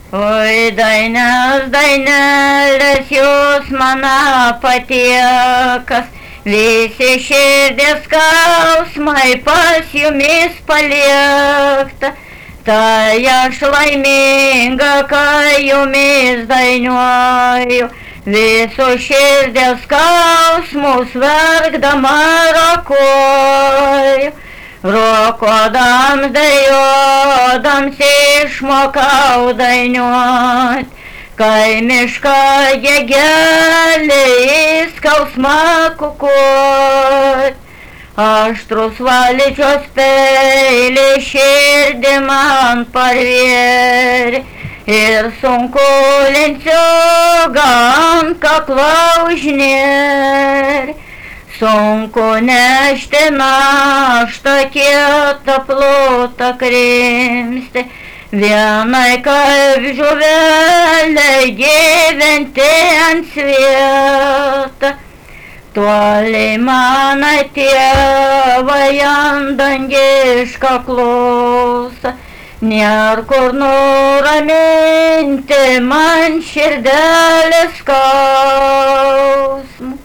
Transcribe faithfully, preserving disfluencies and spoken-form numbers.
Oi, dainas, dainelės, jūs mano patiekas, visi širdės skausmai pas jumis paliekta. Tai aš laiminga, kai jumis dainuoju, visus širdės skausmus verkdama rokuoju. Rokodams, dejodams išmokau dainuot, kai mišką gegelį į skausmą kukuot. Aštrus valyčios peilis širdį man parvėrė ir sunku lenciūgą ant kaklo užnėrė. Sunku nešti naštą kietą plotą krimsti, vienai kaip žuvelė gyventi ant svietą. Toliai manai tėvai ant dangišką klausą, nėr kur nuraminti man širdelės skausmą.